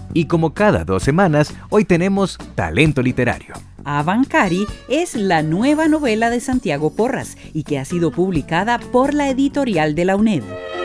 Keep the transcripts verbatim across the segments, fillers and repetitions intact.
Y como cada dos semanas, hoy tenemos Talento Literario. Abancari es la nueva novela de Santiago Porras y que ha sido publicada por la editorial de la UNED.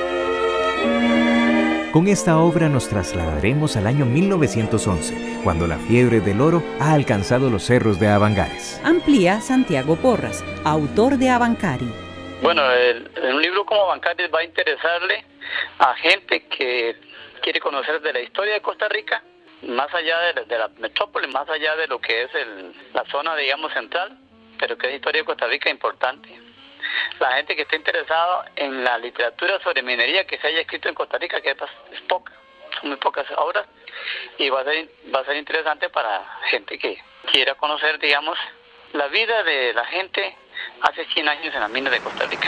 Con esta obra nos trasladaremos al año mil novecientos once, cuando la fiebre del oro ha alcanzado los cerros de Avangares. Amplía Santiago Porras, autor de Abancari. Bueno, el, un libro como Abancari va a interesarle a gente que quiere conocer de la historia de Costa Rica, más allá de la, de la metrópoli, más allá de lo que es el, la zona, digamos, central, pero que es historia de Costa Rica importante. La gente que esté interesada en la literatura sobre minería que se haya escrito en Costa Rica, que es, es poca, son muy pocas obras, y va a ser, va a ser interesante para gente que quiera conocer, digamos, la vida de la gente hace cien años en las minas de Costa Rica.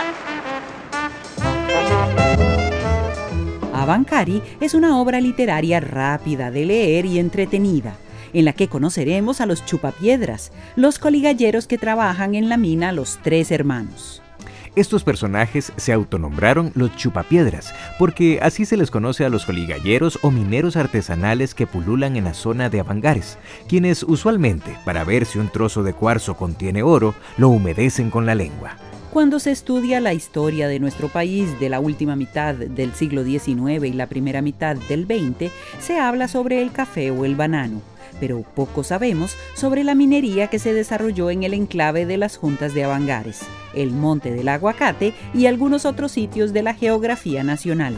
Abancari es una obra literaria rápida de leer y entretenida, en la que conoceremos a los chupapiedras, los coligalleros que trabajan en la mina Los Tres Hermanos. Estos personajes se autonombraron los chupapiedras, porque así se les conoce a los coligalleros o mineros artesanales que pululan en la zona de Avangares, quienes usualmente, para ver si un trozo de cuarzo contiene oro, lo humedecen con la lengua. Cuando se estudia la historia de nuestro país de la última mitad del siglo diecinueve y la primera mitad del veinte, se habla sobre el café o el banano, pero poco sabemos sobre la minería que se desarrolló en el enclave de las Juntas de Avangares, el Monte del Aguacate y algunos otros sitios de la geografía nacional.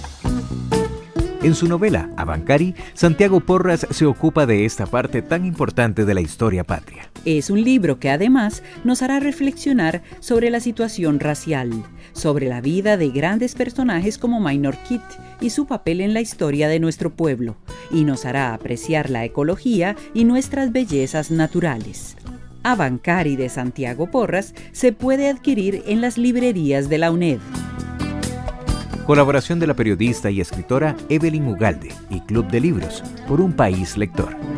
En su novela, Abancari, Santiago Porras se ocupa de esta parte tan importante de la historia patria. Es un libro que además nos hará reflexionar sobre la situación racial, sobre la vida de grandes personajes como Minor Keith y su papel en la historia de nuestro pueblo, y nos hará apreciar la ecología y nuestras bellezas naturales. Abancari de Santiago Porras se puede adquirir en las librerías de la UNED. Colaboración de la periodista y escritora Evelyn Ugalde y Club de Libros, por un país lector.